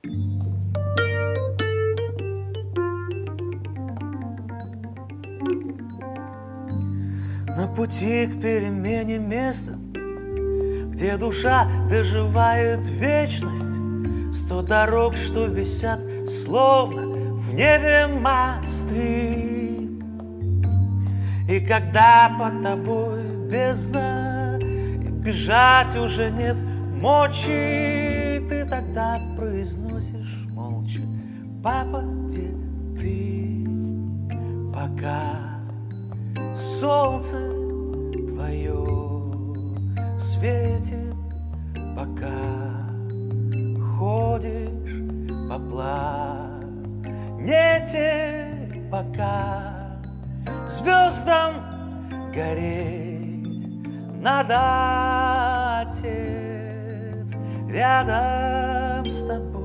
На пути к перемене места, где душа доживает вечность, 100 дорог, что висят, словно в небе мосты. И когда под тобой бездна, и бежать уже нет мочи, ты тогда произносишь молча: папа, где ты? Пока солнце твое светит, пока ходишь по планете, пока звездам гореть надо, отец, рядом с тобой.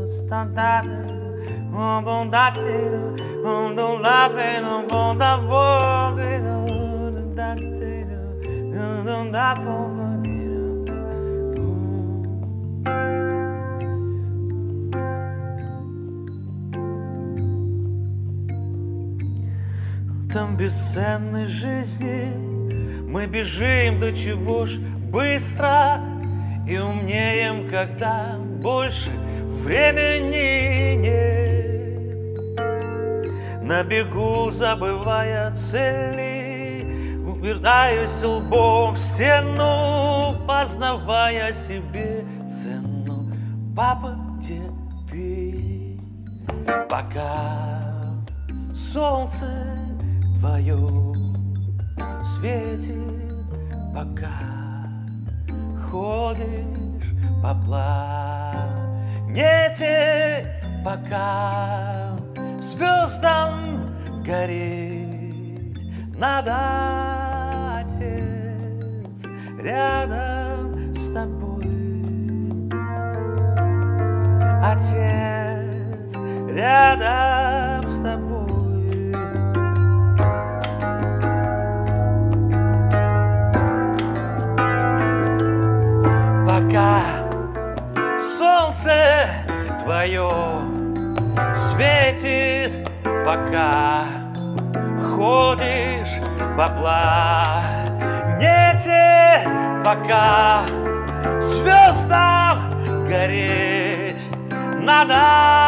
Там бесценной жизни мы бежим до чего ж быстро и умнеем, когда больше времени нет. На бегу, забывая цели, упираюсь лбом в стену, познавая себе цену. Папа, где ты? Пока солнце твое светит, пока ходишь по планете, пока звездам гореть надо, отец, рядом с тобой. Отец, рядом с тобой. Пока солнце твое светит, пока ходишь по планете, пока звездам гореть надо.